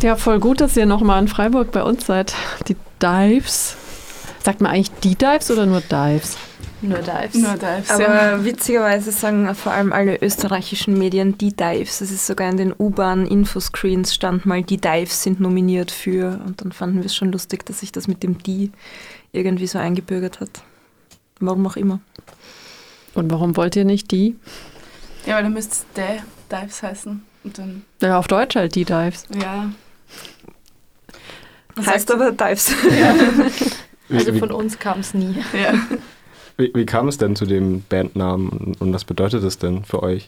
Ja, voll gut, dass ihr nochmal in Freiburg bei uns seid. Die Dives. Sagt man eigentlich die Dives oder nur Dives? Nur Dives. Nur Dives, Aber ja. witzigerweise sagen vor allem alle österreichischen Medien die Dives. Es ist sogar in den U-Bahn-Infoscreens stand mal, die Dives sind nominiert für. Und dann fanden wir es schon lustig, dass sich das mit dem die irgendwie so eingebürgert hat. Warum auch immer. Und warum wollt ihr nicht die? Ja, weil dann müsste es The Dives heißen. Und dann, Ja, auf Deutsch halt die Dives. ja. Heißt aber Dives. Ja. Also von uns kam es nie. Ja. Wie kam es denn zu dem Bandnamen und was bedeutet das denn für euch?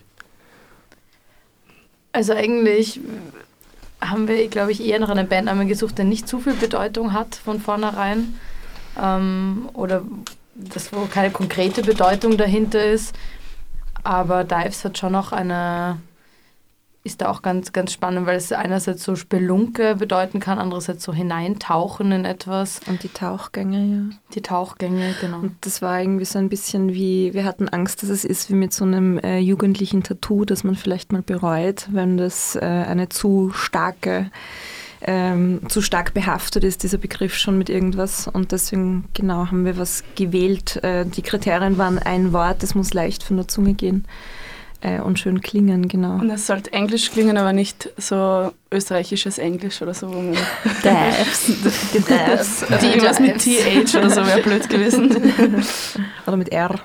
Also eigentlich haben wir, glaube ich, eher nach einem Bandnamen gesucht, der nicht zu viel Bedeutung hat von vornherein. Oder das, wo keine konkrete Bedeutung dahinter ist. Aber Dives hat schon noch ist da auch ganz, ganz spannend, weil es einerseits so Spelunke bedeuten kann, andererseits so hineintauchen in etwas. Und die Tauchgänge, ja. Die Tauchgänge, genau. Und das war irgendwie so ein bisschen wie, wir hatten Angst, dass es ist wie mit so einem jugendlichen Tattoo, das man vielleicht mal bereut, wenn das eine zu stark behaftet ist, dieser Begriff schon mit irgendwas. Und deswegen, genau, haben wir was gewählt. Die Kriterien waren ein Wort, das muss leicht von der Zunge gehen und schön klingen, genau. Und es sollte Englisch klingen, aber nicht so österreichisches Englisch oder so. Dives. Die Dives. Also irgendwas mit TH oder so wäre blöd gewesen. Oder mit R.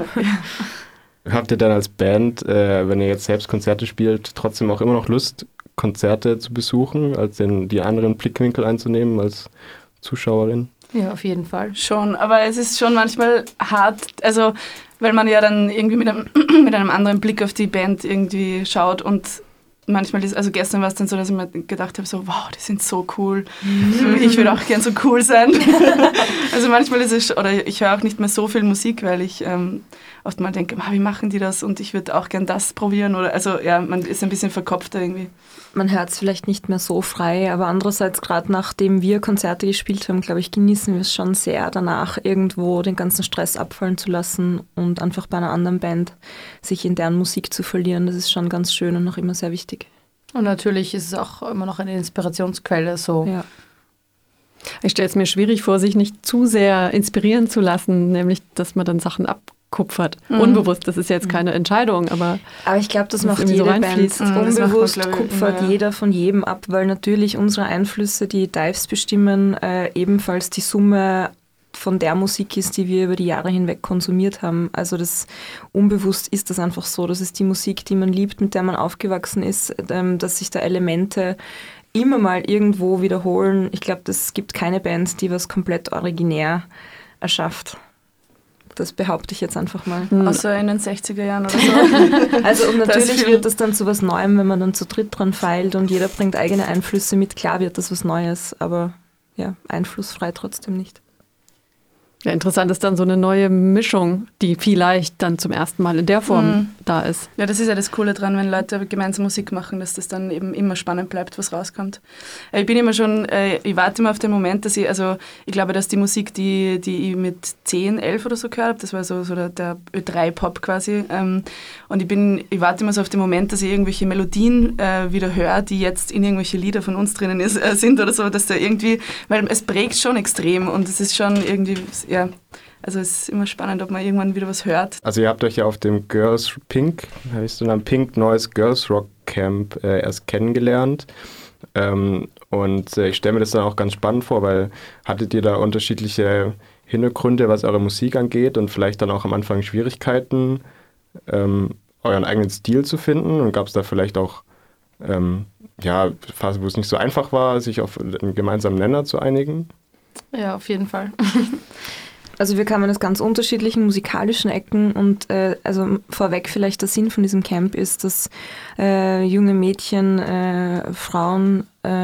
Habt ihr dann als Band, wenn ihr jetzt selbst Konzerte spielt, trotzdem auch immer noch Lust, Konzerte zu besuchen, als die anderen Blickwinkel einzunehmen als Zuschauerin? Ja, auf jeden Fall. Schon, aber es ist schon manchmal hart, also weil man ja dann irgendwie mit einem anderen Blick auf die Band irgendwie schaut und manchmal ist, also gestern war es dann so, dass ich mir gedacht habe, so wow, die sind so cool, ich würde auch gern so cool sein. Also manchmal ist es, oder ich höre auch nicht mehr so viel Musik, weil ich oft mal denke, wie machen die das und ich würde auch gern das probieren oder, also ja, man ist ein bisschen verkopfter irgendwie. Man hört es vielleicht nicht mehr so frei, aber andererseits, gerade nachdem wir Konzerte gespielt haben, glaube ich, genießen wir es schon sehr danach, irgendwo den ganzen Stress abfallen zu lassen und einfach bei einer anderen Band sich in deren Musik zu verlieren. Das ist schon ganz schön und noch immer sehr wichtig. Und natürlich ist es auch immer noch eine Inspirationsquelle. So. Ja. Ich stelle es mir schwierig vor, sich nicht zu sehr inspirieren zu lassen, nämlich, dass man dann Sachen abkupfert. Unbewusst, das ist jetzt keine Entscheidung, aber ich glaube, das macht irgendwie jede so Band. reinfließt. Unbewusst Das macht man, glaub ich, kupfert immer, ja. jeder von jedem ab, weil natürlich unsere Einflüsse, die Dives bestimmen, ebenfalls die Summe von der Musik ist, die wir über die Jahre hinweg konsumiert haben. Also das unbewusst ist das einfach so. Das ist die Musik, die man liebt, mit der man aufgewachsen ist, dass sich da Elemente immer mal irgendwo wiederholen. Ich glaube, es gibt keine Band, die was komplett originär erschafft. Das behaupte ich jetzt einfach mal. Außer in den 60er Jahren oder so. Also und natürlich wird das dann zu was Neuem, wenn man dann zu dritt dran feilt und jeder bringt eigene Einflüsse mit. Klar wird das was Neues, aber ja, einflussfrei trotzdem nicht. ja, interessant ist dann so eine neue Mischung, die vielleicht dann zum ersten Mal in der Form da ist. Ja, das ist ja das Coole dran, wenn Leute gemeinsam Musik machen, dass das dann eben immer spannend bleibt, was rauskommt. Ich bin immer schon, ich warte immer auf den Moment, dass ich glaube, dass die Musik, die ich mit 10, 11 oder so gehört habe, das war so der Ö3-Pop quasi, und ich warte immer so auf den Moment, dass ich irgendwelche Melodien wieder höre, die jetzt in irgendwelche Lieder von uns drinnen sind oder so, dass da irgendwie, weil es prägt schon extrem und es ist schon irgendwie, ja, also es ist immer spannend, ob man irgendwann wieder was hört. Also ihr habt euch ja auf dem Pink Noise Girls Rock Camp erst kennengelernt. Und ich stelle mir das dann auch ganz spannend vor, weil hattet ihr da unterschiedliche Hintergründe, was eure Musik angeht und vielleicht dann auch am Anfang Schwierigkeiten, euren eigenen Stil zu finden? Und gab es da vielleicht auch Phasen, wo es nicht so einfach war, sich auf einen gemeinsamen Nenner zu einigen? Ja, auf jeden Fall. Also wir kamen aus ganz unterschiedlichen musikalischen Ecken und also vorweg vielleicht der Sinn von diesem Camp ist, dass junge Mädchen, Frauen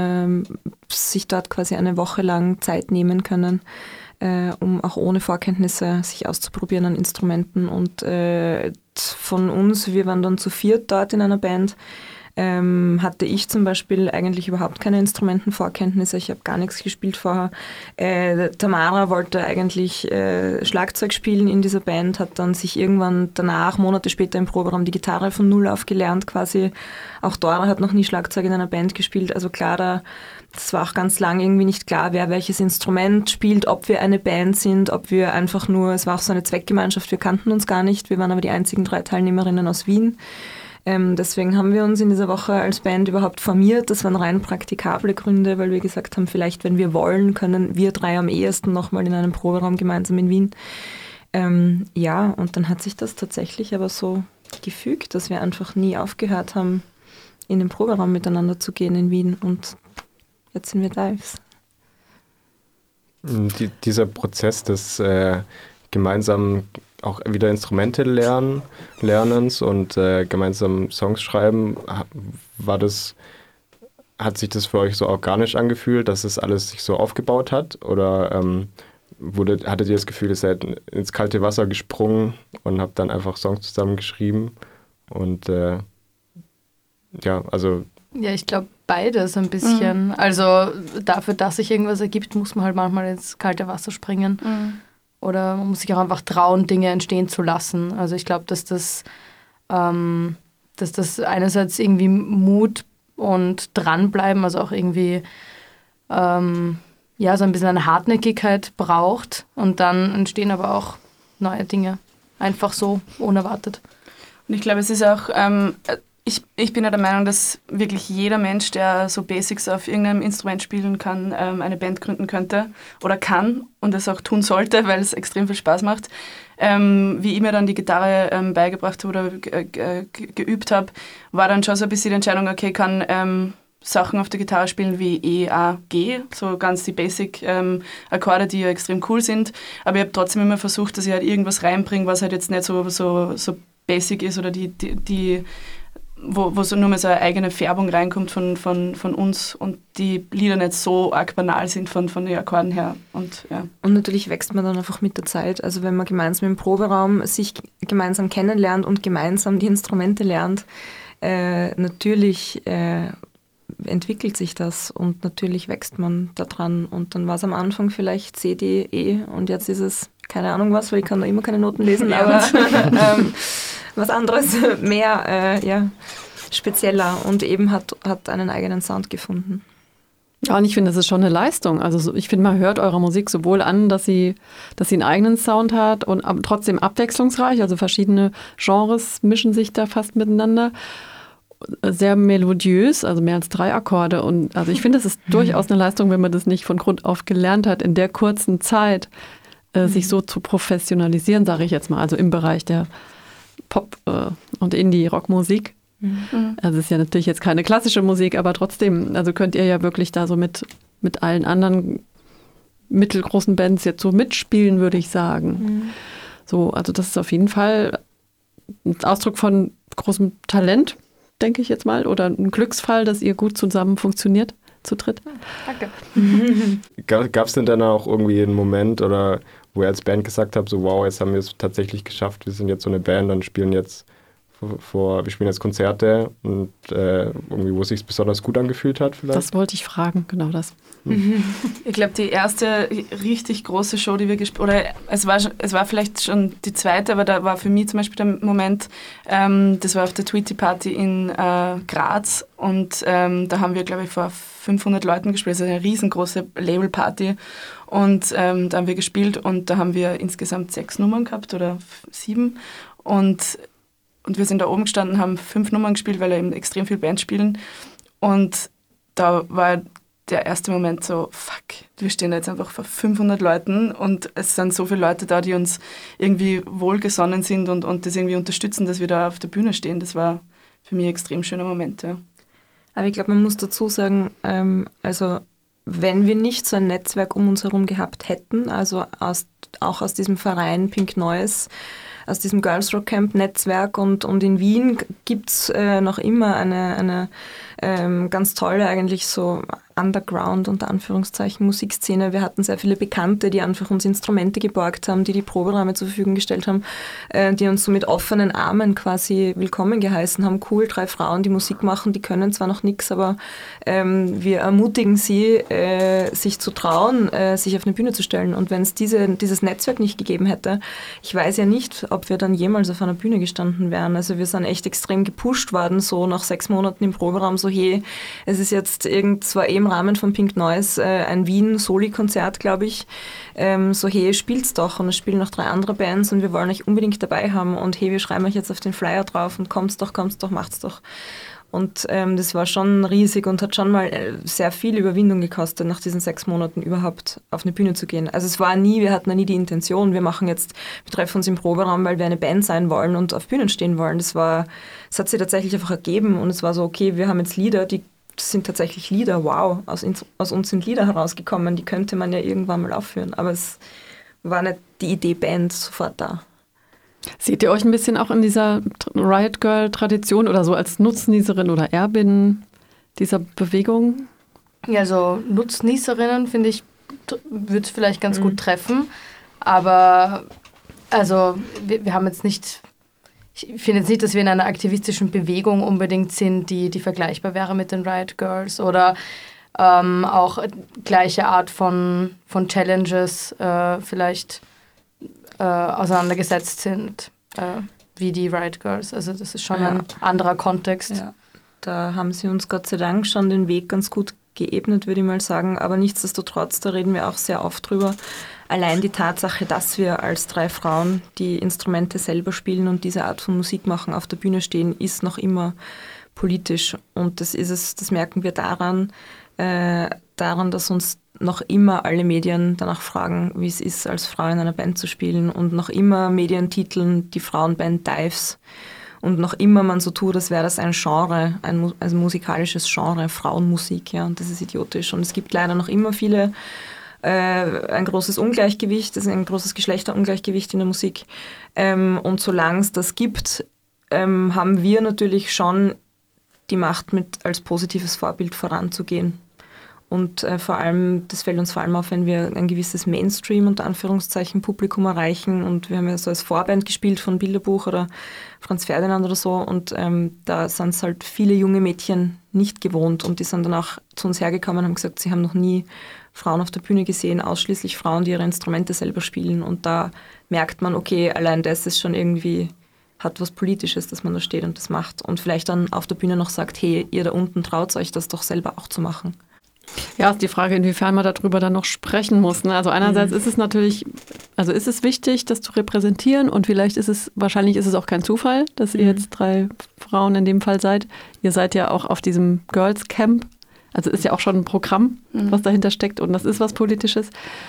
sich dort quasi eine Woche lang Zeit nehmen können, um auch ohne Vorkenntnisse sich auszuprobieren an Instrumenten. Und von uns, wir waren dann zu viert dort in einer Band, hatte ich zum Beispiel eigentlich überhaupt keine Instrumentenvorkenntnisse. Ich habe gar nichts gespielt vorher. Tamara wollte eigentlich Schlagzeug spielen in dieser Band, hat dann sich irgendwann danach, Monate später im Proberaum, die Gitarre von Null auf gelernt quasi. Auch Dora hat noch nie Schlagzeug in einer Band gespielt. Also klar, das war auch ganz lang irgendwie nicht klar, wer welches Instrument spielt, ob wir eine Band sind, ob wir einfach nur, es war auch so eine Zweckgemeinschaft, wir kannten uns gar nicht. Wir waren aber die einzigen 3 Teilnehmerinnen aus Wien. Deswegen haben wir uns in dieser Woche als Band überhaupt formiert. Das waren rein praktikable Gründe, weil wir gesagt haben, vielleicht, wenn wir wollen, können wir 3 am ehesten nochmal in einem Proberaum gemeinsam in Wien. Ja, und dann hat sich das tatsächlich aber so gefügt, dass wir einfach nie aufgehört haben, in den Proberaum miteinander zu gehen in Wien, und jetzt sind wir Dives. Dieser Prozess des gemeinsam auch wieder Instrumente lernens und gemeinsam Songs schreiben, hat sich das für euch so organisch angefühlt, dass es alles sich so aufgebaut hat? Oder hattet ihr das Gefühl, ihr seid ins kalte Wasser gesprungen und habt dann einfach Songs zusammen geschrieben? Und Ja, ich glaube beides ein bisschen. Also dafür, dass sich irgendwas ergibt, muss man halt manchmal ins kalte Wasser springen. Oder man muss sich auch einfach trauen, Dinge entstehen zu lassen. Also ich glaube, dass das einerseits irgendwie Mut und dranbleiben, also auch irgendwie so ein bisschen eine Hartnäckigkeit braucht. Und dann entstehen aber auch neue Dinge. Einfach so, unerwartet. Und ich glaube, es ist auch... Ich bin ja der Meinung, dass wirklich jeder Mensch, der so Basics auf irgendeinem Instrument spielen kann, eine Band gründen könnte oder kann und es auch tun sollte, weil es extrem viel Spaß macht. Wie ich mir dann die Gitarre beigebracht habe oder geübt habe, war dann schon so ein bisschen die Entscheidung, okay, kann Sachen auf der Gitarre spielen wie E, A, G, so ganz die Basic-Akkorde, die ja extrem cool sind. Aber ich habe trotzdem immer versucht, dass ich halt irgendwas reinbringe, was halt jetzt nicht so basic ist oder wo so nur mal so eine eigene Färbung reinkommt von uns und die Lieder nicht so arg banal sind von den Akkorden her. Und natürlich wächst man dann einfach mit der Zeit. Also wenn man gemeinsam im Proberaum sich gemeinsam kennenlernt und gemeinsam die Instrumente lernt, natürlich entwickelt sich das und natürlich wächst man da dran. Und dann war es am Anfang vielleicht C, D, E und jetzt ist es keine Ahnung was, weil ich kann da immer keine Noten lesen, aber was anderes, mehr spezieller und eben hat einen eigenen Sound gefunden. Ja, und ich finde, das ist schon eine Leistung. Also ich finde, man hört eurer Musik sowohl an, dass sie einen eigenen Sound hat und trotzdem abwechslungsreich, also verschiedene Genres mischen sich da fast miteinander. Sehr melodiös, also mehr als 3 Akkorde. Und also ich finde, es ist durchaus eine Leistung, wenn man das nicht von Grund auf gelernt hat, in der kurzen Zeit sich so zu professionalisieren, sage ich jetzt mal, also im Bereich der Pop- und Indie-Rockmusik. Also es ist ja natürlich jetzt keine klassische Musik, aber trotzdem, also könnt ihr ja wirklich da so mit allen anderen mittelgroßen Bands jetzt so mitspielen, würde ich sagen. So, also das ist auf jeden Fall ein Ausdruck von großem Talent, denke ich jetzt mal, oder ein Glücksfall, dass ihr gut zusammen funktioniert, zu dritt. Danke. Gab es denn dann auch irgendwie einen Moment, oder wo ihr als Band gesagt habt, so wow, jetzt haben wir es tatsächlich geschafft, wir sind jetzt so eine Band und spielen jetzt Konzerte und irgendwie, wo es sich besonders gut angefühlt hat vielleicht? Das wollte ich fragen, genau das. Ich glaube, die erste richtig große Show, die wir gespielt haben, oder es war vielleicht schon die zweite, aber da war für mich zum Beispiel der Moment, das war auf der Tweety Party in Graz und da haben wir, glaube ich, vor 500 Leuten gespielt, also eine riesengroße Label-Party und da haben wir gespielt und da haben wir insgesamt 6 Nummern gehabt oder 7 und wir sind da oben gestanden, haben 5 Nummern gespielt, weil eben extrem viele Bands spielen. Und da war der erste Moment so, fuck, wir stehen da jetzt einfach vor 500 Leuten und es sind so viele Leute da, die uns irgendwie wohlgesonnen sind und das irgendwie unterstützen, dass wir da auf der Bühne stehen. Das war für mich ein extrem schöner Moment, ja. Aber ich glaube, man muss dazu sagen, also wenn wir nicht so ein Netzwerk um uns herum gehabt hätten, also auch aus diesem Verein Pink Noise, aus diesem Girls Rock Camp Netzwerk und in Wien gibt es noch immer eine ganz tolle eigentlich so Underground, unter Anführungszeichen, Musikszene. Wir hatten sehr viele Bekannte, die einfach uns Instrumente geborgt haben, die Programme zur Verfügung gestellt haben, die uns so mit offenen Armen quasi willkommen geheißen haben. Cool, 3 Frauen, die Musik machen, die können zwar noch nichts, aber wir ermutigen sie, sich zu trauen, sich auf eine Bühne zu stellen. Und wenn es dieses Netzwerk nicht gegeben hätte, ich weiß ja nicht, ob wir dann jemals auf einer Bühne gestanden wären. Also wir sind echt extrem gepusht worden, so nach 6 Monaten im Proberaum, so hey, es ist jetzt zwar im Rahmen von Pink Noise ein Wien-Soli-Konzert, glaube ich, so hey, spielt's doch, und es spielen noch 3 andere Bands und wir wollen euch unbedingt dabei haben und hey, wir schreiben euch jetzt auf den Flyer drauf und kommt's doch, macht's doch. Und das war schon riesig und hat schon mal sehr viel Überwindung gekostet, nach diesen 6 Monaten überhaupt auf eine Bühne zu gehen. Also wir hatten ja nie die Intention, wir treffen uns im Proberaum, weil wir eine Band sein wollen und auf Bühnen stehen wollen. Es hat sich tatsächlich einfach ergeben und es war so, okay, wir haben jetzt Lieder, das sind tatsächlich Lieder, wow, aus uns sind Lieder herausgekommen, die könnte man ja irgendwann mal aufführen. Aber es war nicht die Idee Band sofort da. Seht ihr euch ein bisschen auch in dieser Riot Girl-Tradition oder so als Nutznießerin oder Erbin dieser Bewegung? Ja, also Nutznießerinnen, finde ich, würde es vielleicht ganz gut treffen. Aber also wir haben jetzt nicht... Ich finde jetzt nicht, dass wir in einer aktivistischen Bewegung unbedingt sind, die vergleichbar wäre mit den Riot Girls oder auch gleiche Art von Challenges vielleicht auseinandergesetzt sind wie die Riot Girls. Also das ist schon ein anderer Kontext. Ja. Da haben sie uns Gott sei Dank schon den Weg ganz gut geebnet, würde ich mal sagen. Aber nichtsdestotrotz, da reden wir auch sehr oft drüber. Allein die Tatsache, dass wir als 3 Frauen, die Instrumente selber spielen und diese Art von Musik machen, auf der Bühne stehen, ist noch immer politisch. Und das merken wir daran, dass uns noch immer alle Medien danach fragen, wie es ist, als Frau in einer Band zu spielen, und noch immer Medien titeln die Frauenband Dives. Und noch immer man so tut, als wäre das ein Genre, ein musikalisches Genre, Frauenmusik, ja, und das ist idiotisch. Und es gibt leider noch immer ein großes Ungleichgewicht, das ist ein großes Geschlechterungleichgewicht in der Musik. Und solange es das gibt, haben wir natürlich schon die Macht, als positives Vorbild voranzugehen. Und vor allem, das fällt uns vor allem auf, wenn wir ein gewisses Mainstream, unter Anführungszeichen, Publikum erreichen. Und wir haben ja so als Vorband gespielt von Bilderbuch oder Franz Ferdinand oder so. Und da sind es halt viele junge Mädchen nicht gewohnt. Und die sind dann auch zu uns hergekommen und haben gesagt, sie haben noch nie Frauen auf der Bühne gesehen, ausschließlich Frauen, die ihre Instrumente selber spielen. Und da merkt man, okay, allein das ist schon irgendwie, hat was Politisches, dass man da steht und das macht. Und vielleicht dann auf der Bühne noch sagt, hey, ihr da unten traut euch das doch selber auch zu machen. Ja, ist die Frage, inwiefern man darüber dann noch sprechen muss. Ne? Also einerseits ist es natürlich, ist es wichtig, das zu repräsentieren, und wahrscheinlich ist es auch kein Zufall, dass ihr jetzt 3 Frauen in dem Fall seid. Ihr seid ja auch auf diesem Girls Camp. Also ist ja auch schon ein Programm, was dahinter steckt, und das ist was Politisches.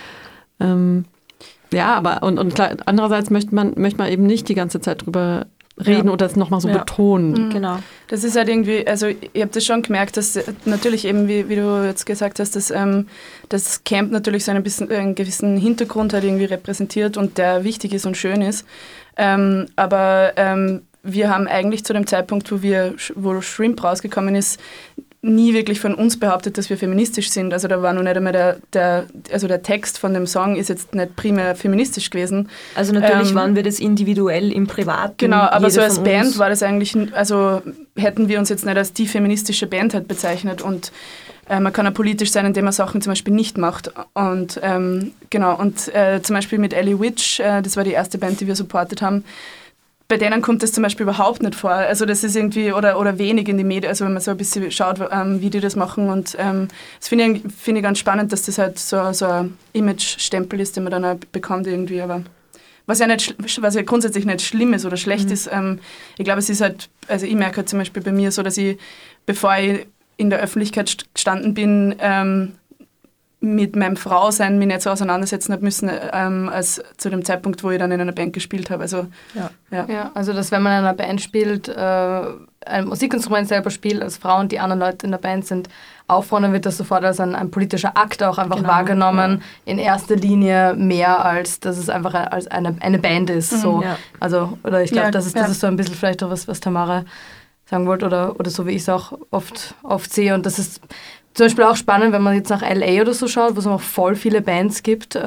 Aber klar, andererseits möchte man eben nicht die ganze Zeit drüber reden oder das nochmal so betonen. Genau. Das ist halt irgendwie, also ich habe das schon gemerkt, dass natürlich eben, wie du jetzt gesagt hast, dass das Camp natürlich so einen gewissen Hintergrund halt irgendwie repräsentiert und der wichtig ist und schön ist. Aber wir haben eigentlich zu dem Zeitpunkt, wo Shrimp rausgekommen ist, nie wirklich von uns behauptet, dass wir feministisch sind. Also da war noch nicht einmal der Text von dem Song ist jetzt nicht primär feministisch gewesen. Also natürlich waren wir das individuell im Privaten. Genau, aber so als Band war das eigentlich, also hätten wir uns jetzt nicht als die feministische Band halt bezeichnet, und man kann ja politisch sein, indem man Sachen zum Beispiel nicht macht. Und zum Beispiel mit Ellie Witch, das war die erste Band, die wir supportet haben, bei denen kommt das zum Beispiel überhaupt nicht vor. Also das ist irgendwie, oder wenig in die Medien, also wenn man so ein bisschen schaut, wie die das machen. Und das finde ich ganz spannend, dass das halt so ein Image-Stempel ist, den man dann auch bekommt irgendwie. Aber was ja grundsätzlich nicht schlimm ist oder schlecht ist, ich glaube, es ist halt, also ich merke halt zum Beispiel bei mir so, dass ich, bevor ich in der Öffentlichkeit gestanden bin, mit meinem Frausein mich nicht so auseinandersetzen habe müssen, als zu dem Zeitpunkt, wo ich dann in einer Band gespielt habe. Also, ja, also dass wenn man in einer Band spielt, ein Musikinstrument selber spielt, als Frau, und die anderen Leute in der Band sind auch vorne, wird das sofort als ein politischer Akt auch einfach wahrgenommen, in erster Linie mehr, als dass es einfach eine Band ist. So. Ja. Also, oder ich glaube, das ist so ein bisschen vielleicht auch was Tamara sagen wollt oder so, wie ich es auch oft sehe. Und das ist zum Beispiel auch spannend, wenn man jetzt nach L.A. oder so schaut, wo es auch voll viele Bands gibt,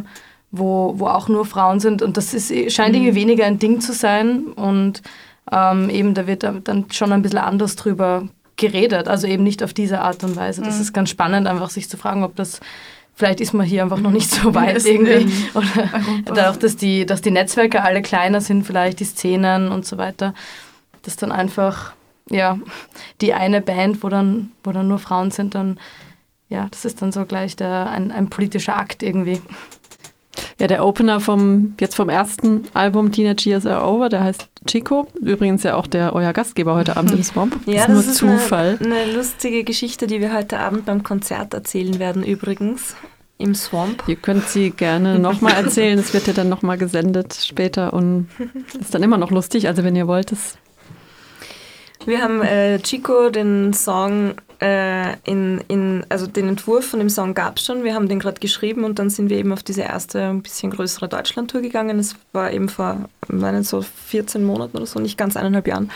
wo auch nur Frauen sind. Und das scheint irgendwie weniger ein Ding zu sein. Und eben da wird dann schon ein bisschen anders drüber geredet. Also eben nicht auf diese Art und Weise. Das ist ganz spannend, einfach sich zu fragen, ob das... Vielleicht ist man hier einfach noch nicht so weit irgendwie. Oder auch, dass die Netzwerke alle kleiner sind, vielleicht die Szenen und so weiter. Dass dann einfach, ja, die eine Band, wo dann nur Frauen sind, dann, ja, das ist dann so gleich ein politischer Akt irgendwie. Ja, der Opener vom ersten Album Teenage Years Are Over, der heißt Chico. Übrigens ja auch euer Gastgeber heute Abend im Swamp. Ja, das ist nur Zufall. Eine lustige Geschichte, die wir heute Abend beim Konzert erzählen werden übrigens. Im Swamp. Ihr könnt sie gerne nochmal erzählen. Es wird ja dann nochmal gesendet später und ist dann immer noch lustig. Also wenn ihr wollt, es... Wir haben Chico, den Song, also den Entwurf von dem Song gab es schon. Wir haben den gerade geschrieben und dann sind wir eben auf diese erste, ein bisschen größere Deutschland-Tour gegangen. Das war eben vor, so 14 Monaten oder so, nicht ganz 1,5 Jahren.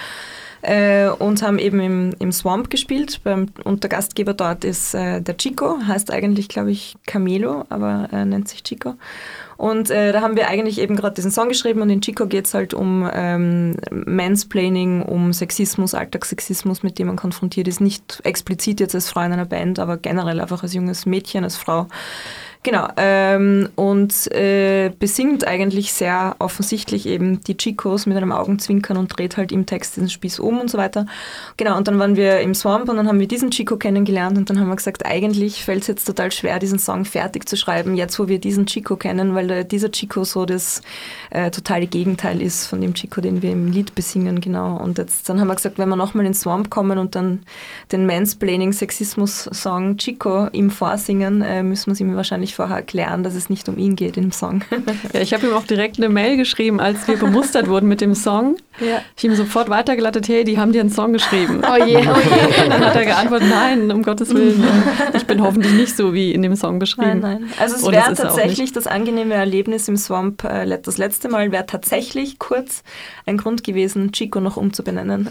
Und haben eben im Swamp gespielt. Und der Gastgeber dort ist der Chico, heißt eigentlich, glaube ich, Camelo, aber nennt sich Chico. Und da haben wir eigentlich eben gerade diesen Song geschrieben und in Chico geht es halt um Mansplaining, um Sexismus, Alltagssexismus, mit dem man konfrontiert ist. Nicht explizit jetzt als Frau in einer Band, aber generell einfach als junges Mädchen, als Frau. Genau, und besingt eigentlich sehr offensichtlich eben die Chicos mit einem Augenzwinkern und dreht halt im Text diesen Spieß um und so weiter. Genau, und dann waren wir im Swamp und dann haben wir diesen Chico kennengelernt und dann haben wir gesagt, eigentlich fällt es jetzt total schwer, diesen Song fertig zu schreiben, jetzt wo wir diesen Chico kennen, weil dieser Chico so das totale Gegenteil ist von dem Chico, den wir im Lied besingen, genau. Und dann haben wir gesagt, wenn wir nochmal in den Swamp kommen und dann den Mansplaining-Sexismus-Song Chico ihm vorsingen, müssen wir es ihm wahrscheinlich vorher erklären, dass es nicht um ihn geht im Song. Ja, ich habe ihm auch direkt eine Mail geschrieben, als wir bemustert wurden mit dem Song. Ja. Ich ihm sofort weitergeleitet, hey, die haben dir einen Song geschrieben. Oh je, oh je. Und dann hat er geantwortet, nein, um Gottes Willen. Ich bin hoffentlich nicht so wie in dem Song beschrieben. Nein. Also es wäre tatsächlich das angenehme Erlebnis im Swamp, das letzte Mal wäre tatsächlich kurz ein Grund gewesen, Chico noch umzubenennen.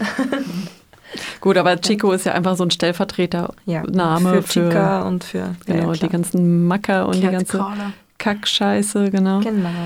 Gut, aber Chico ist ja einfach so ein Stellvertretername für Chica und für die ganzen Macker und die ganze Kackscheiße, genau.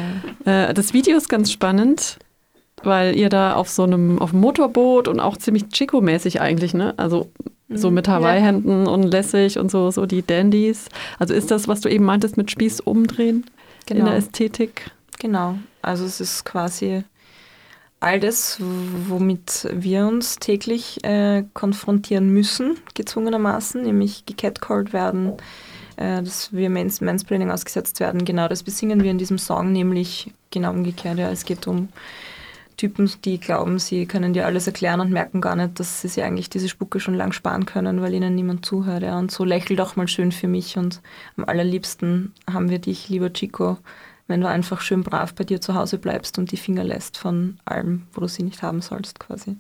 Das Video ist ganz spannend, weil ihr da auf dem Motorboot und auch ziemlich Chico-mäßig eigentlich, ne? Also so mit Hawaii-Hemden und lässig und so die Dandys. Also ist das, was du eben meintest, mit Spieß umdrehen in der Ästhetik? Genau, also es ist quasi all das, womit wir uns täglich konfrontieren müssen, gezwungenermaßen, nämlich gecatcalled werden, dass wir Mansplaining ausgesetzt werden. Genau das besingen wir in diesem Song, nämlich genau umgekehrt. Ja, es geht um Typen, die glauben, sie können dir alles erklären und merken gar nicht, dass sie sich eigentlich diese Spucke schon lang sparen können, weil ihnen niemand zuhört. Ja. Und so lächel doch mal schön für mich und am allerliebsten haben wir dich, lieber Chico, wenn du einfach schön brav bei dir zu Hause bleibst und die Finger lässt von allem, wo du sie nicht haben sollst, quasi.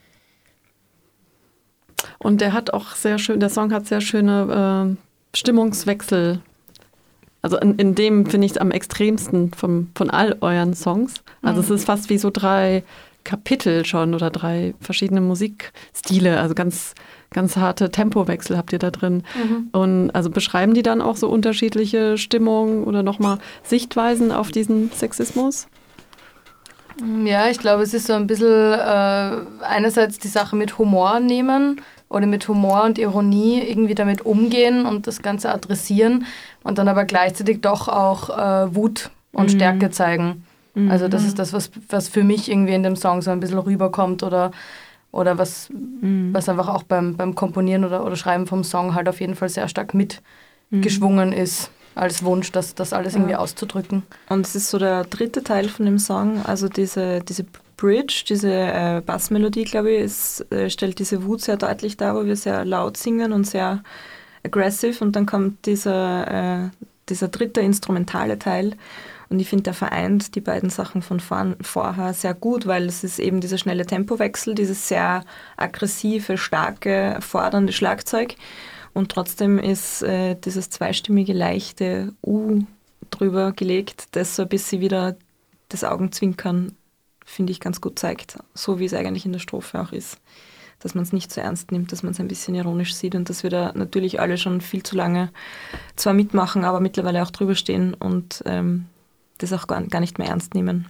Und der Song hat sehr schöne Stimmungswechsel. Also in dem finde ich es am extremsten von all euren Songs. Also es ist fast wie so 3 Kapitel schon oder 3 verschiedene Musikstile, also ganz harte Tempowechsel habt ihr da drin. Und also beschreiben die dann auch so unterschiedliche Stimmungen oder nochmal Sichtweisen auf diesen Sexismus? Ja, ich glaube, es ist so ein bisschen einerseits die Sache mit Humor nehmen oder mit Humor und Ironie irgendwie damit umgehen und das Ganze adressieren und dann aber gleichzeitig doch auch Wut und Stärke zeigen. Also das ist das, was für mich irgendwie in dem Song so ein bisschen rüberkommt oder was einfach auch beim Komponieren oder Schreiben vom Song halt auf jeden Fall sehr stark mitgeschwungen ist, als Wunsch, das alles irgendwie auszudrücken. Und es ist so der 3. Teil von dem Song, also diese Bridge, diese Bassmelodie, glaube ich, stellt diese Wut sehr deutlich dar, wo wir sehr laut singen und sehr aggressive und dann kommt dieser 3. instrumentale Teil. Und ich finde, der vereint die beiden Sachen von vorher sehr gut, weil es ist eben dieser schnelle Tempowechsel, dieses sehr aggressive, starke, fordernde Schlagzeug. Und trotzdem ist dieses zweistimmige, leichte drüber gelegt, das so ein bisschen wieder das Augenzwinkern, finde ich, ganz gut zeigt. So wie es eigentlich in der Strophe auch ist. dass man es nicht zu ernst nimmt, dass man es ein bisschen ironisch sieht und dass wir da natürlich alle schon viel zu lange zwar mitmachen, aber mittlerweile auch drüber stehen und das auch gar nicht mehr ernst nehmen.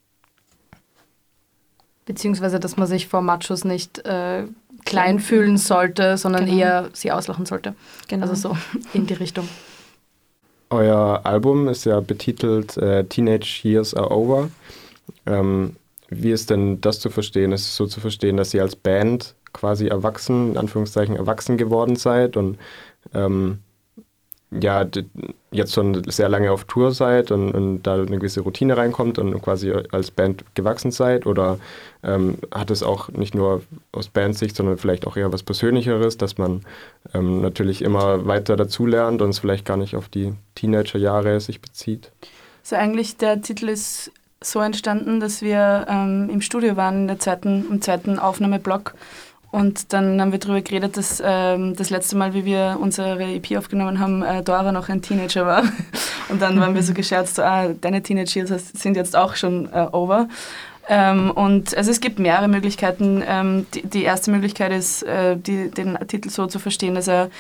Beziehungsweise, dass man sich vor Machos nicht klein fühlen sollte, sondern eher sie auslachen sollte. Genau. Also so in die Richtung. Euer Album ist ja betitelt Teenage Years Are Over. Wie ist denn das zu verstehen? Ist es so zu verstehen, dass ihr als Band quasi erwachsen, in Anführungszeichen erwachsen geworden seid und jetzt schon sehr lange auf Tour seid und da eine gewisse Routine reinkommt und quasi als Band gewachsen seid? Oder hat es auch nicht nur aus Bandsicht, sondern vielleicht auch eher was Persönlicheres, dass man natürlich immer weiter dazulernt und es vielleicht gar nicht auf die Teenagerjahre sich bezieht? So eigentlich, der Titel ist so entstanden, dass wir im Studio waren im zweiten Aufnahmeblock. Und dann haben wir darüber geredet, dass das letzte Mal, wie wir unsere EP aufgenommen haben, Dora noch ein Teenager war. Und dann waren wir so gescherzt, deine Teenage Years sind jetzt auch schon over. Und also es gibt mehrere Möglichkeiten. Die erste Möglichkeit ist, den Titel so zu verstehen,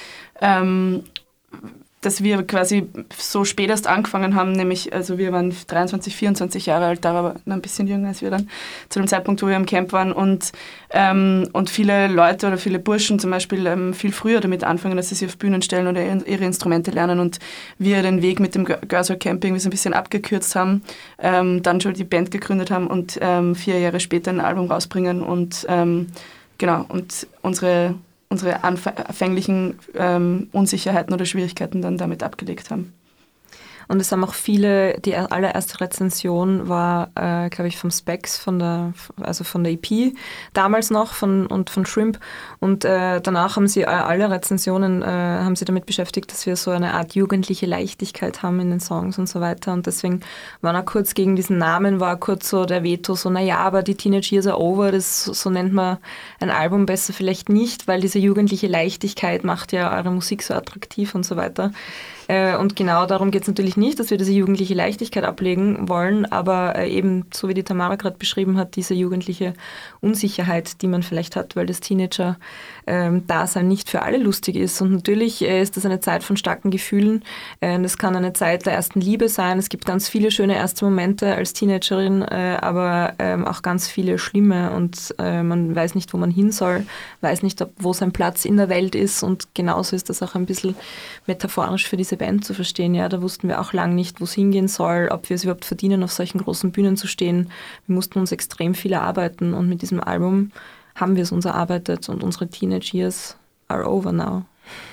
dass wir quasi so spät erst angefangen haben, nämlich, also wir waren 23, 24 Jahre alt, da war ein bisschen jünger als wir dann, zu dem Zeitpunkt, wo wir im Camp waren und viele Leute oder viele Burschen zum Beispiel viel früher damit anfangen, dass sie sich auf Bühnen stellen oder ihre Instrumente lernen und wir den Weg mit dem Girls Rock Camp irgendwie so ein bisschen abgekürzt haben, dann schon die Band gegründet haben und 4 Jahre später ein Album rausbringen und und unsere anfänglichen Unsicherheiten oder Schwierigkeiten dann damit abgelegt haben. Und es haben auch viele, die allererste Rezension war, glaube ich, vom Specs, von der EP, damals noch, von Shrimp. Und danach haben sie alle Rezensionen haben sie damit beschäftigt, dass wir so eine Art jugendliche Leichtigkeit haben in den Songs und so weiter. Und deswegen war auch kurz gegen diesen Namen, war kurz so der Veto, so naja, aber die Teenage Years Are Over, so nennt man ein Album besser vielleicht nicht, weil diese jugendliche Leichtigkeit macht ja eure Musik so attraktiv und so weiter. Und genau darum geht es natürlich nicht, dass wir diese jugendliche Leichtigkeit ablegen wollen, aber eben, so wie die Tamara gerade beschrieben hat, diese jugendliche Unsicherheit, die man vielleicht hat, weil das Teenager-Dasein nicht für alle lustig ist. Und natürlich ist das eine Zeit von starken Gefühlen. Das kann eine Zeit der ersten Liebe sein. Es gibt ganz viele schöne erste Momente als Teenagerin, aber auch ganz viele schlimme und man weiß nicht, wo man hin soll, weiß nicht, wo sein Platz in der Welt ist und genauso ist das auch ein bisschen metaphorisch für diese Band zu verstehen. Ja, da wussten wir auch lange nicht, wo es hingehen soll, ob wir es überhaupt verdienen, auf solchen großen Bühnen zu stehen. Wir mussten uns extrem viel erarbeiten und mit diesem Album haben wir es uns erarbeitet und unsere Teenage Years are over now.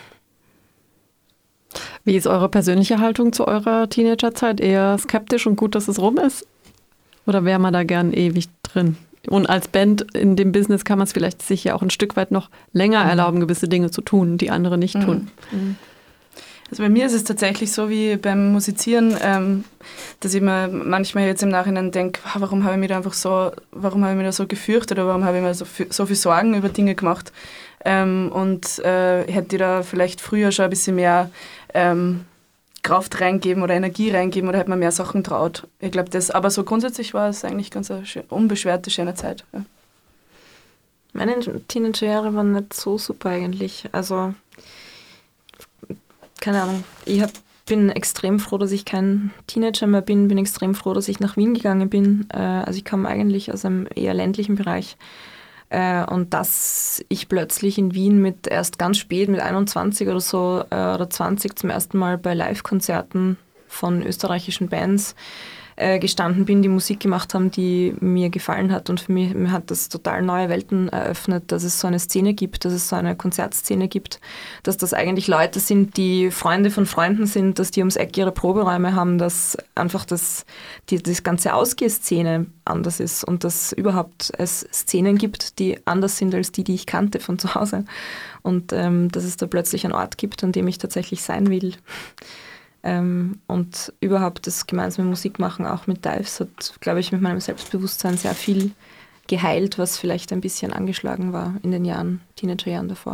Wie ist eure persönliche Haltung zu eurer Teenagerzeit? Eher skeptisch und gut, dass es rum ist? Oder wäre man da gern ewig drin? Und als Band in dem Business kann man es vielleicht sich ja auch ein Stück weit noch länger erlauben, gewisse Dinge zu tun, die andere nicht tun. Also bei mir ist es tatsächlich so wie beim Musizieren, dass ich mir manchmal jetzt im Nachhinein denke, warum habe ich mich da so gefürchtet oder warum habe ich mir so viel Sorgen über Dinge gemacht und hätte ich da vielleicht früher schon ein bisschen mehr Kraft reingeben oder Energie reingeben oder hätte man mehr Sachen traut. Ich glaube, aber so grundsätzlich war es eigentlich ganz eine unbeschwerte, schöne Zeit. Ja. Meine Teenagerjahre waren nicht so super eigentlich. Also keine Ahnung, bin extrem froh, dass ich kein Teenager mehr bin extrem froh, dass ich nach Wien gegangen bin. Also ich komme eigentlich aus einem eher ländlichen Bereich und dass ich plötzlich in Wien erst ganz spät, mit 21 oder so oder 20 zum ersten Mal bei Live-Konzerten von österreichischen Bands gestanden bin, die Musik gemacht haben, die mir gefallen hat und für mich hat das total neue Welten eröffnet, dass es so eine Szene gibt, dass es so eine Konzertszene gibt, dass das eigentlich Leute sind, die Freunde von Freunden sind, dass die ums Eck ihre Proberäume haben, dass einfach das ganze Ausgehszene anders ist und dass überhaupt es Szenen gibt, die anders sind als die ich kannte von zu Hause und dass es da plötzlich einen Ort gibt, an dem ich tatsächlich sein will. Und überhaupt das gemeinsame Musikmachen auch mit Dives hat, glaube ich, mit meinem Selbstbewusstsein sehr viel geheilt, was vielleicht ein bisschen angeschlagen war in den Teenagerjahren davor.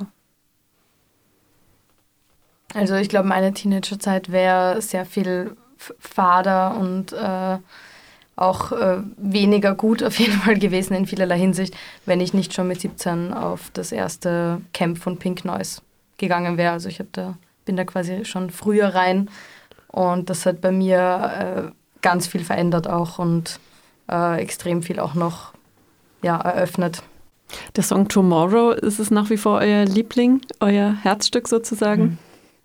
Also ich glaube, meine Teenagerzeit wäre sehr viel fader und auch weniger gut auf jeden Fall gewesen in vielerlei Hinsicht, wenn ich nicht schon mit 17 auf das erste Camp von Pink Noise gegangen wäre. Also ich bin da quasi schon früher rein und das hat bei mir ganz viel verändert auch und extrem viel auch noch eröffnet. Der Song Tomorrow, ist es nach wie vor euer Liebling, euer Herzstück sozusagen?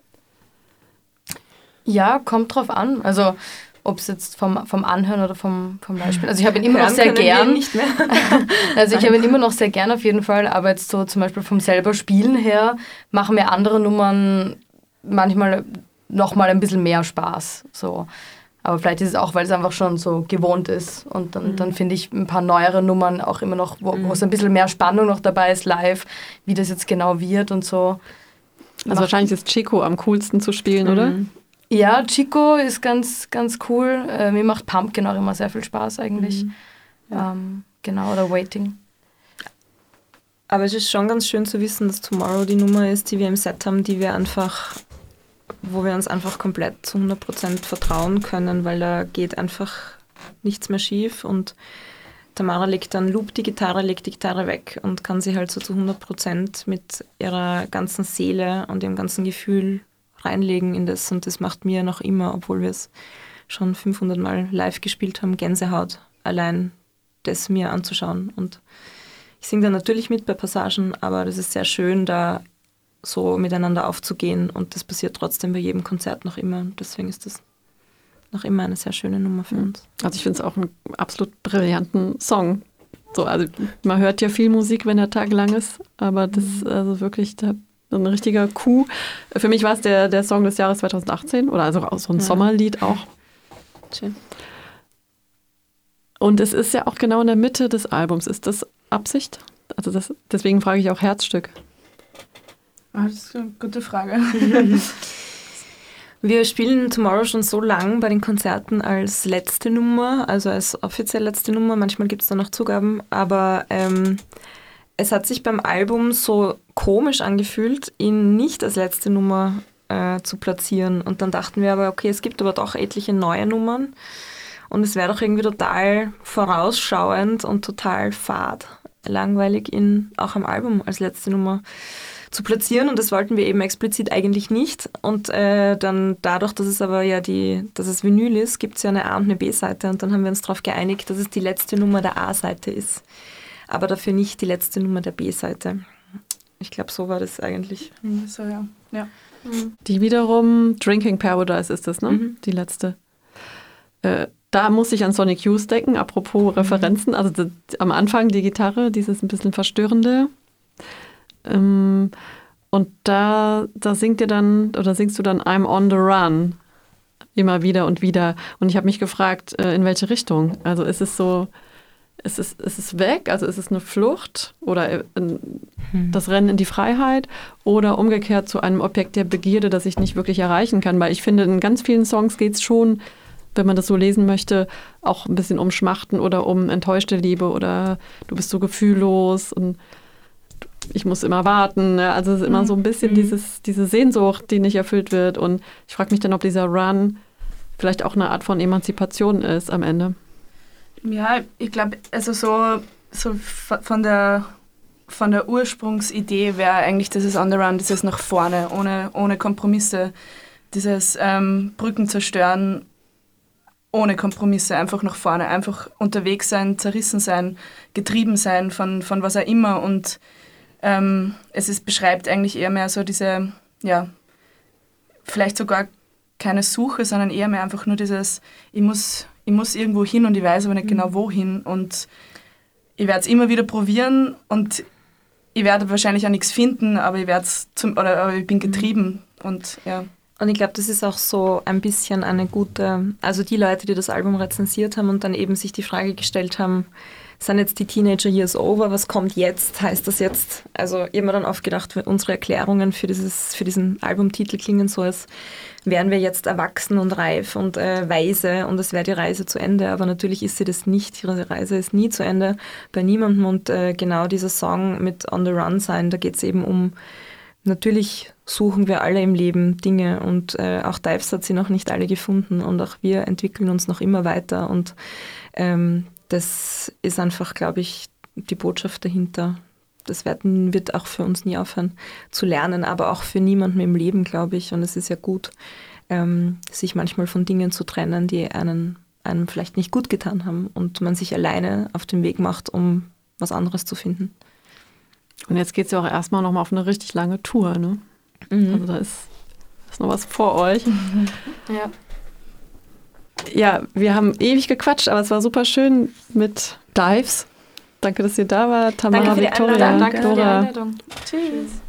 Ja, kommt drauf an. Also ob es jetzt vom Anhören oder vom Beispiel. Also ich habe ihn immer noch sehr gern. Nicht mehr. Also ich habe ihn immer noch sehr gern auf jeden Fall, aber jetzt so zum Beispiel vom selber Spielen her machen mir andere Nummern manchmal noch mal ein bisschen mehr Spaß. So. Aber vielleicht ist es auch, weil es einfach schon so gewohnt ist. Und dann finde ich ein paar neuere Nummern auch immer noch, wo es ein bisschen mehr Spannung noch dabei ist live, wie das jetzt genau wird und so. Also wahrscheinlich ist Chico am coolsten zu spielen, oder? Ja, Chico ist ganz, ganz cool. Mir macht Pumpkin auch immer sehr viel Spaß eigentlich. Genau, oder Waiting. Aber es ist schon ganz schön zu wissen, dass Tomorrow die Nummer ist, die wir im Set haben, wo wir uns einfach komplett zu 100% vertrauen können, weil da geht einfach nichts mehr schief und Tamara legt die Gitarre weg und kann sie halt so zu 100% mit ihrer ganzen Seele und ihrem ganzen Gefühl reinlegen in das und das macht mir noch immer, obwohl wir es schon 500 Mal live gespielt haben, Gänsehaut, allein das mir anzuschauen und ich singe dann natürlich mit bei Passagen, aber das ist sehr schön, da so miteinander aufzugehen und das passiert trotzdem bei jedem Konzert noch immer. Deswegen ist das noch immer eine sehr schöne Nummer für uns. Also ich finde es auch einen absolut brillanten Song. So, also man hört ja viel Musik, wenn der Tag lang ist, aber das ist also wirklich ein richtiger Coup. Für mich war es der Song des Jahres 2018 oder also auch so ein Sommerlied auch. Schön. Und es ist ja auch genau in der Mitte des Albums. Ist das Absicht? Also deswegen frage ich auch Herzstück. Das ist eine gute Frage. Wir spielen Tomorrow schon so lang bei den Konzerten als letzte Nummer, also als offiziell letzte Nummer. Manchmal gibt es da noch Zugaben, aber es hat sich beim Album so komisch angefühlt, ihn nicht als letzte Nummer zu platzieren. Und dann dachten wir aber, okay, es gibt aber doch etliche neue Nummern und es wäre doch irgendwie total vorausschauend und total fad, langweilig, ihn auch am Album als letzte Nummer zu platzieren und das wollten wir eben explizit eigentlich nicht und dann dadurch, dass es aber dass es Vinyl ist, gibt es ja eine A- und eine B-Seite und dann haben wir uns darauf geeinigt, dass es die letzte Nummer der A-Seite ist, aber dafür nicht die letzte Nummer der B-Seite. Ich glaube, so war das eigentlich. So, ja. Die wiederum, Drinking Paradise ist das, ne? Die letzte. Da muss ich an Sonic Youth denken, apropos Referenzen, also am Anfang die Gitarre, dieses ein bisschen verstörende. Und da singst du dann I'm on the run immer wieder und wieder. Und ich habe mich gefragt, in welche Richtung? Also ist es so, ist es weg? Also ist es eine Flucht oder das Rennen in die Freiheit oder umgekehrt zu einem Objekt der Begierde, das ich nicht wirklich erreichen kann? Weil ich finde, in ganz vielen Songs geht es schon, wenn man das so lesen möchte, auch ein bisschen um Schmachten oder um enttäuschte Liebe oder du bist so gefühllos und ich muss immer warten. Ne? Also es ist immer so ein bisschen diese Sehnsucht, die nicht erfüllt wird. Und ich frage mich dann, ob dieser Run vielleicht auch eine Art von Emanzipation ist am Ende. Ja, ich glaube, also so von der Ursprungsidee wäre eigentlich dieses On the Run, dieses nach vorne, ohne Kompromisse, dieses Brücken zerstören, ohne Kompromisse, einfach nach vorne, einfach unterwegs sein, zerrissen sein, getrieben sein von was auch immer und beschreibt eigentlich eher mehr so diese, vielleicht sogar keine Suche, sondern eher mehr einfach nur dieses, ich muss irgendwo hin und ich weiß aber nicht genau wohin und ich werde es immer wieder probieren und ich werde wahrscheinlich auch nichts finden, aber aber ich bin getrieben und ja. Und ich glaube, das ist auch so ein bisschen eine gute, also die Leute, die das Album rezensiert haben und dann eben sich die Frage gestellt haben, sind jetzt die Teenager Years over, was kommt jetzt, heißt das jetzt? Also ich habe mir dann oft gedacht, unsere Erklärungen für diesen Albumtitel klingen so, als wären wir jetzt erwachsen und reif und weise und es wäre die Reise zu Ende, aber natürlich ist sie das nicht, die Reise ist nie zu Ende bei niemandem und genau dieser Song mit On the Run sein, da geht es eben um natürlich suchen wir alle im Leben Dinge und auch Dives hat sie noch nicht alle gefunden und auch wir entwickeln uns noch immer weiter und das ist einfach, glaube ich, die Botschaft dahinter. Das wird auch für uns nie aufhören zu lernen, aber auch für niemanden im Leben, glaube ich. Und es ist ja gut, sich manchmal von Dingen zu trennen, die einem vielleicht nicht gut getan haben und man sich alleine auf den Weg macht, um was anderes zu finden. Und jetzt geht es ja auch erstmal nochmal auf eine richtig lange Tour, ne? Also da ist noch was vor euch. Ja. Ja, wir haben ewig gequatscht, aber es war super schön mit Dives. Danke, dass ihr da wart, Tamara, Danke für die Viktoria, Einladung. Danke für die Dora. Einladung. Tschüss.